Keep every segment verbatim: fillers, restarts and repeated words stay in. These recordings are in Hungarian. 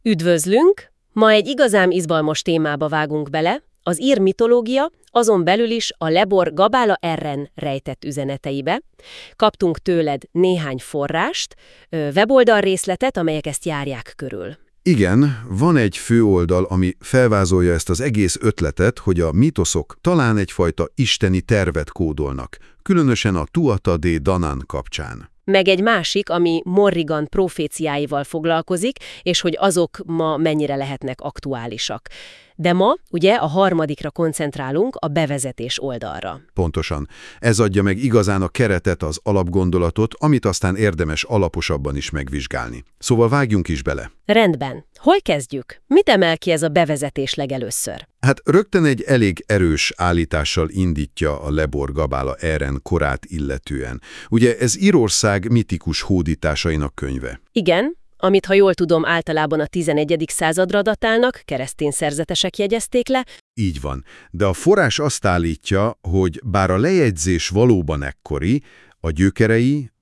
Üdvözlünk! Ma egy igazán izgalmas témába vágunk bele, az ír mitológia, azon belül is a Lebor Gabála Erren rejtett üzeneteibe. Kaptunk tőled néhány forrást, weboldal részletet, amelyek ezt járják körül. Igen, van egy főoldal, ami felvázolja ezt az egész ötletet, hogy a mítoszok talán egyfajta isteni tervet kódolnak, különösen a Tuatha Dé Danann kapcsán. Meg egy másik, ami Morrigan proféciáival foglalkozik, és hogy azok ma mennyire lehetnek aktuálisak. De ma, ugye, a harmadikra koncentrálunk, a bevezetés oldalra. Pontosan. Ez adja meg igazán a keretet, az alapgondolatot, amit aztán érdemes alaposabban is megvizsgálni. Szóval vágjunk is bele. Rendben. Hol kezdjük? Mit emel ki ez a bevezetés legelőször? Hát rögtön egy elég erős állítással indítja a Lebor Gabála Erren korát illetően. Ugye ez Írország mitikus hódításainak könyve. Igen, amit, ha jól tudom, általában a tizenegyedik századra datálnak, keresztény szerzetesek jegyezték le. Így van, de a forrás azt állítja, hogy bár a lejegyzés valóban ekkori, a gyökerei,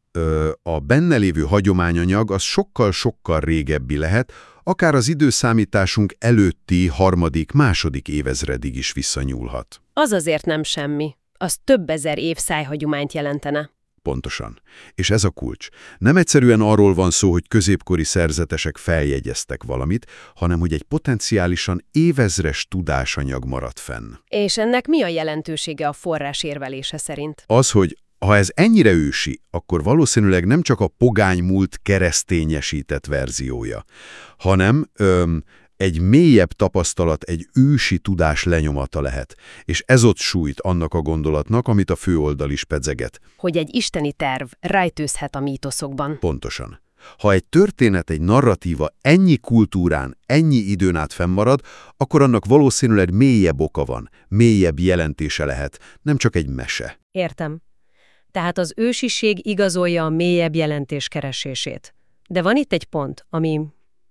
a benne lévő hagyományanyag az sokkal-sokkal régebbi lehet, akár az időszámításunk előtti harmadik, második évezredig is visszanyúlhat. Az azért nem semmi. Az több ezer év szájhagyományt jelentene. Pontosan. És ez a kulcs. Nem egyszerűen arról van szó, hogy középkori szerzetesek feljegyeztek valamit, hanem hogy egy potenciálisan évezres tudásanyag maradt fenn. És ennek mi a jelentősége a forrás érvelése szerint? Az, hogy ha ez ennyire ősi, akkor valószínűleg nem csak a pogány múlt keresztényesített verziója, hanem öm, egy mélyebb tapasztalat, egy ősi tudás lenyomata lehet, és ez ott sújt annak a gondolatnak, amit a főoldal is pedzeget. Hogy egy isteni terv rejtőzhet a mítoszokban. Pontosan. Ha egy történet, egy narratíva ennyi kultúrán, ennyi időn át fennmarad, akkor annak valószínűleg mélyebb oka van, mélyebb jelentése lehet, nem csak egy mese. Értem. Tehát az ősiség igazolja a mélyebb jelentés keresését. De van itt egy pont, ami...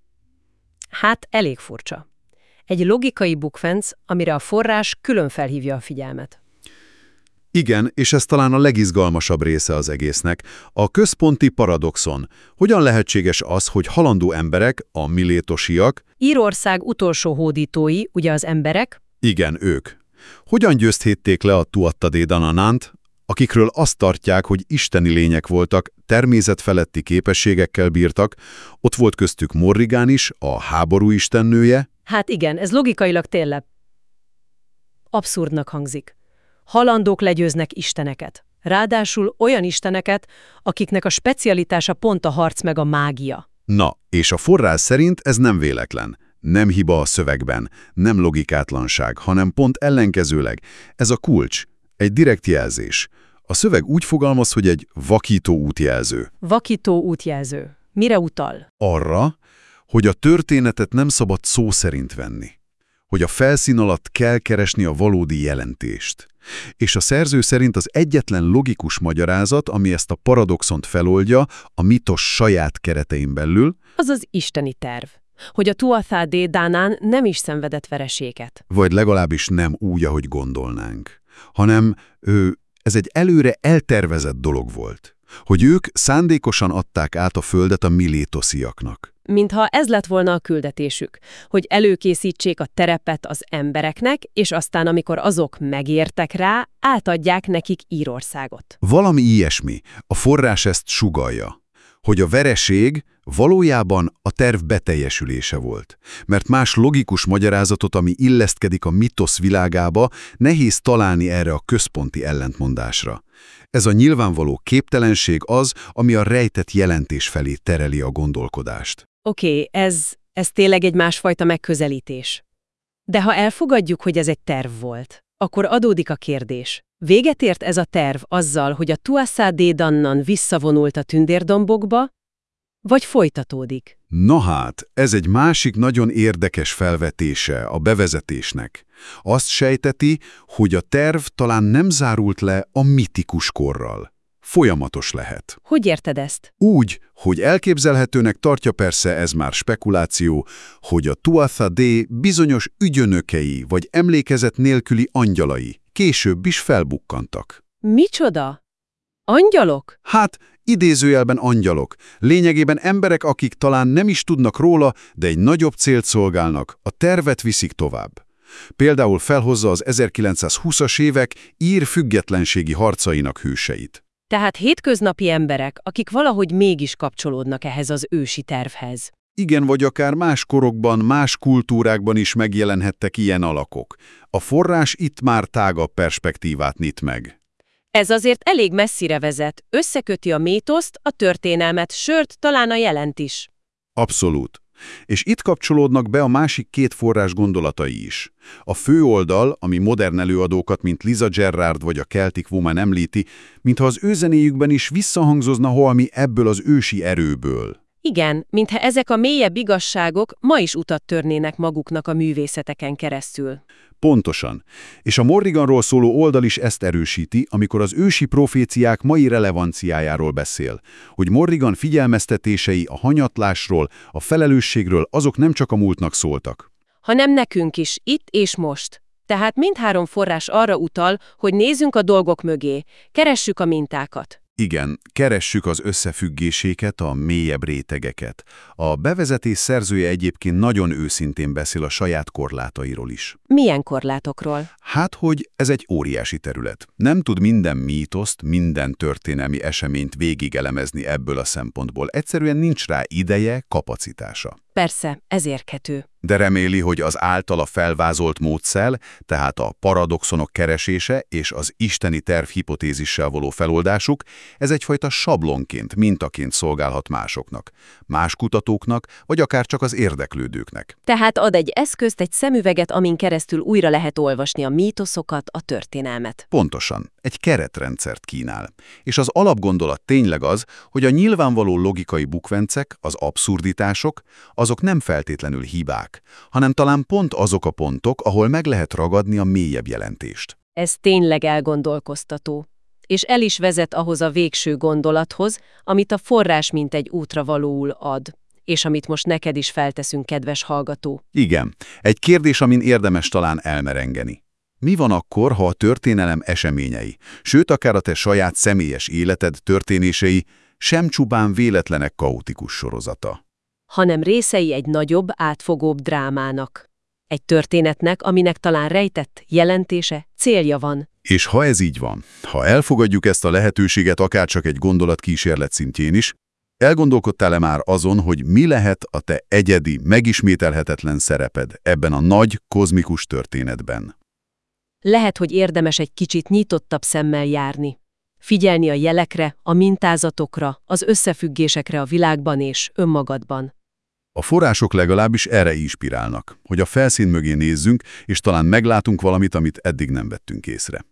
hát elég furcsa. Egy logikai bukfenc, amire a forrás külön felhívja a figyelmet. Igen, és ez talán a legizgalmasabb része az egésznek, a központi paradoxon. Hogyan lehetséges az, hogy halandó emberek, a milétosiak... Írország utolsó hódítói, ugye az emberek? Igen, ők. Hogyan győzhették le a Tuatha Dé Danannt, akikről azt tartják, hogy isteni lények voltak, természetfeletti képességekkel bírtak, ott volt köztük Morrigan is, a háború istennője. Hát igen, ez logikailag tényleg abszurdnak hangzik. Halandók legyőznek isteneket. Ráadásul olyan isteneket, akiknek a specialitása pont a harc meg a mágia. Na, és a forrás szerint ez nem véletlen. Nem hiba a szövegben, nem logikátlanság, hanem pont ellenkezőleg. Ez a kulcs, egy direkt jelzés. A szöveg úgy fogalmaz, hogy egy vakító útjelző. Vakító útjelző. Mire utal? Arra, hogy a történetet nem szabad szó szerint venni. Hogy a felszín alatt kell keresni a valódi jelentést. És a szerző szerint az egyetlen logikus magyarázat, ami ezt a paradoxont feloldja, a mitos saját keretein belül, az az isteni terv. Hogy a Tuatha Dé Danann nem is szenvedett vereséget. Vagy legalábbis nem úgy, ahogy gondolnánk. Hanem ő, ez egy előre eltervezett dolog volt. Hogy ők szándékosan adták át a földet a milétosziaknak. Mintha ez lett volna a küldetésük, hogy előkészítsék a terepet az embereknek, és aztán, amikor azok megértek rá, átadják nekik Írországot. Valami ilyesmi. A forrás ezt sugallja. Hogy a vereség valójában a terv beteljesülése volt. Mert más logikus magyarázatot, ami illeszkedik a mitosz világába, nehéz találni erre a központi ellentmondásra. Ez a nyilvánvaló képtelenség az, ami a rejtett jelentés felé tereli a gondolkodást. Oké, okay, ez, ez tényleg egy másfajta megközelítés. De ha elfogadjuk, hogy ez egy terv volt, akkor adódik a kérdés. Véget ért ez a terv azzal, hogy a Tuatha Dé Danann visszavonult a tündérdombokba, vagy folytatódik? Na hát, ez egy másik nagyon érdekes felvetése a bevezetésnek. Azt sejteti, hogy a terv talán nem zárult le a mitikus korral. Folyamatos lehet. Hogy érted ezt? Úgy, hogy elképzelhetőnek tartja, persze ez már spekuláció, hogy a Tuatha Dé bizonyos ügyönökei vagy emlékezet nélküli angyalai később is felbukkantak. Micsoda? Angyalok? Hát, idézőjelben angyalok. Lényegében emberek, akik talán nem is tudnak róla, de egy nagyobb célt szolgálnak, a tervet viszik tovább. Például felhozza az ezerkilencszázhúszas évek ír függetlenségi harcainak hőseit. Tehát hétköznapi emberek, akik valahogy mégis kapcsolódnak ehhez az ősi tervhez. Igen, vagy akár más korokban, más kultúrákban is megjelenhettek ilyen alakok. A forrás itt már tágabb perspektívát nyit meg. Ez azért elég messzire vezet, összeköti a mítoszt, a történelmet, sőt, talán a jelent is. Abszolút. És itt kapcsolódnak be a másik két forrás gondolatai is. A főoldal, ami modern előadókat, mint Liza Gerrard vagy a Celtic Woman említi, mintha az ő zenéjükben is visszahangzozna valami ebből az ősi erőből. Igen, mintha ezek a mélyebb igazságok ma is utat törnének maguknak a művészeteken keresztül. Pontosan. És a Morriganról szóló oldal is ezt erősíti, amikor az ősi proféciák mai relevanciájáról beszél, hogy Morrigan figyelmeztetései a hanyatlásról, a felelősségről azok nem csak a múltnak szóltak, Hanem nekünk is, itt és most. Tehát mindhárom forrás arra utal, hogy nézzünk a dolgok mögé, keressük a mintákat. Igen, keressük az összefüggéséket, a mélyebb rétegeket. A bevezetés szerzője egyébként nagyon őszintén beszél a saját korlátairól is. Milyen korlátokról? Hát, hogy ez egy óriási terület. Nem tud minden mítoszt, minden történelmi eseményt végigelemezni ebből a szempontból. Egyszerűen nincs rá ideje, kapacitása. Persze, ez érthető. De reméli, hogy az általa felvázolt módszer, tehát a paradoxonok keresése és az isteni terv hipotézissel való feloldásuk, ez egyfajta sablonként, mintaként szolgálhat másoknak, más kutatóknak, vagy akár csak az érdeklődőknek. Tehát ad egy eszközt, egy szemüveget, amin keresztül újra lehet olvasni a mítoszokat, a történelmet. Pontosan, egy keretrendszert kínál. És az alapgondolat tényleg az, hogy a nyilvánvaló logikai bukvencek, az abszurditások, azok nem feltétlenül hibák, hanem talán pont azok a pontok, ahol meg lehet ragadni a mélyebb jelentést. Ez tényleg elgondolkoztató. És el is vezet ahhoz a végső gondolathoz, amit a forrás mint egy útravalóul ad, és amit most neked is felteszünk, kedves hallgató. Igen, egy kérdés, amin érdemes talán elmerengeni. Mi van akkor, ha a történelem eseményei, sőt akár a te saját személyes életed történései sem csupán véletlenek kaotikus sorozata? Hanem részei egy nagyobb, átfogóbb drámának. Egy történetnek, aminek talán rejtett jelentése, célja van. És ha ez így van, ha elfogadjuk ezt a lehetőséget akárcsak egy gondolatkísérlet szintjén is, elgondolkodtál-e már azon, hogy mi lehet a te egyedi, megismételhetetlen szereped ebben a nagy, kozmikus történetben? Lehet, hogy érdemes egy kicsit nyitottabb szemmel járni. Figyelni a jelekre, a mintázatokra, az összefüggésekre a világban és önmagadban. A források legalábbis erre inspirálnak, hogy a felszín mögé nézzünk, és talán meglátunk valamit, amit eddig nem vettünk észre.